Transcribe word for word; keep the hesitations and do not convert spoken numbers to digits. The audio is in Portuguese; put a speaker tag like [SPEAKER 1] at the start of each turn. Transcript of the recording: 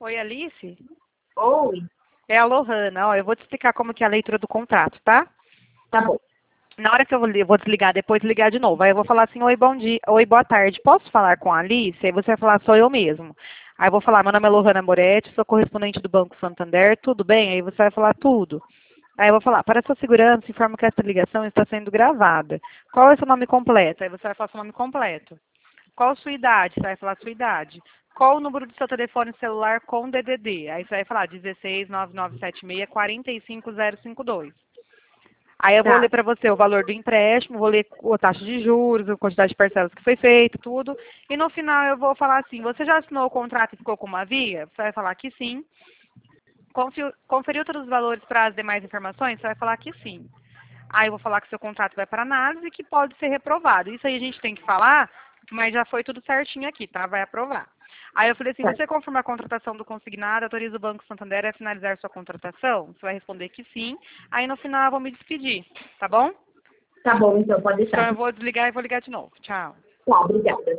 [SPEAKER 1] Oi, Alice?
[SPEAKER 2] Oi,
[SPEAKER 1] É a Lohana. Ó, eu vou te explicar como que é a leitura do contrato, tá?
[SPEAKER 2] tá bom.
[SPEAKER 1] Na hora que eu vou, li- eu vou desligar, depois ligar de novo. Aí eu vou falar assim, oi, bom dia, oi, boa tarde. Posso falar com a Alice? Aí você vai falar, sou eu mesmo. Aí eu vou falar, meu nome é Lohana Moretti, sou correspondente do Banco Santander, tudo bem? Aí você vai falar tudo. Aí eu vou falar, para sua segurança, informo que esta ligação está sendo gravada. Qual é seu nome completo? Aí você vai falar seu nome completo. Qual a sua idade? Você vai falar a sua idade. Qual o número do seu telefone celular com D D D? Aí você vai falar dezesseis, nove nove sete seis, quatro cinco zero cinco dois. Aí eu vou
[SPEAKER 2] Tá,
[SPEAKER 1] ler para você o valor do empréstimo, vou ler a taxa de juros, a quantidade de parcelas que foi feita, tudo. E no final eu vou falar assim, você já assinou o contrato e ficou com uma via? Você vai falar que sim. Confi- Conferiu todos os valores para as demais informações? Você vai falar que sim. Aí eu vou falar que seu contrato vai para análise e que pode ser reprovado. Isso aí a gente tem que falar, mas já foi tudo certinho aqui, tá? Vai aprovar. Aí eu falei assim,
[SPEAKER 2] tá.
[SPEAKER 1] você confirma a contratação do consignado, autoriza o Banco Santander a finalizar sua contratação? Você vai responder que sim. Aí no final eu vou me despedir, tá bom?
[SPEAKER 2] Tá bom, então, pode
[SPEAKER 1] Então
[SPEAKER 2] deixar.
[SPEAKER 1] eu vou desligar e vou ligar de novo. Tchau.
[SPEAKER 2] Tá, obrigada.